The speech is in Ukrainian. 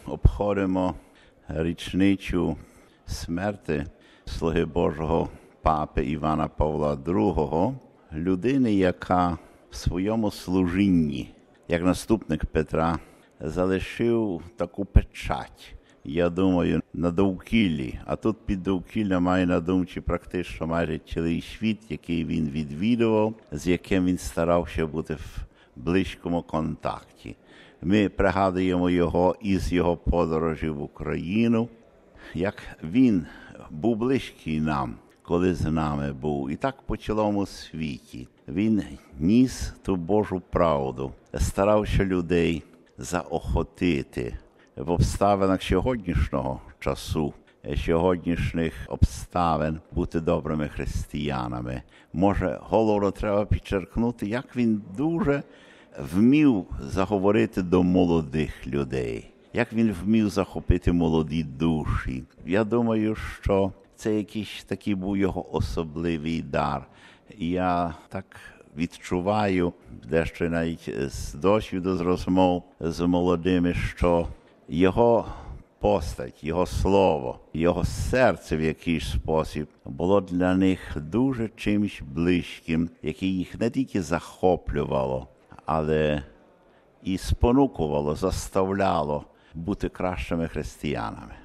обходимо річницю смерти слуги Божого папи Івана Павла II, людини, яка в своєму служінні, як наступник Петра, залишив таку печать, я думаю, на довкіллі. А тут під довкілля має на думці практично майже цілий світ, який він відвідував, з яким він старався бути в близькому контакті. Ми пригадуємо його із його подорожі в Україну, як він був близький нам, коли з нами був. І так по цілому світі. Він ніс ту Божу правду, старався людей заохотити в обставинах сьогоднішнього часу, сьогоднішніх обставин бути добрими християнами. Може, головно треба підчеркнути, як він дуже вмів заговорити до молодих людей, як він вмів захопити молоді душі. Я думаю, що це якийсь такий був його особливий дар. Я так відчуваю, дещо навіть з досвіду, з розмов з молодими, що його постать, його слово, його серце в якийсь спосіб було для них дуже чимось близьким, яке їх не тільки захоплювало, але і спонукувало, заставляло бути кращими християнами.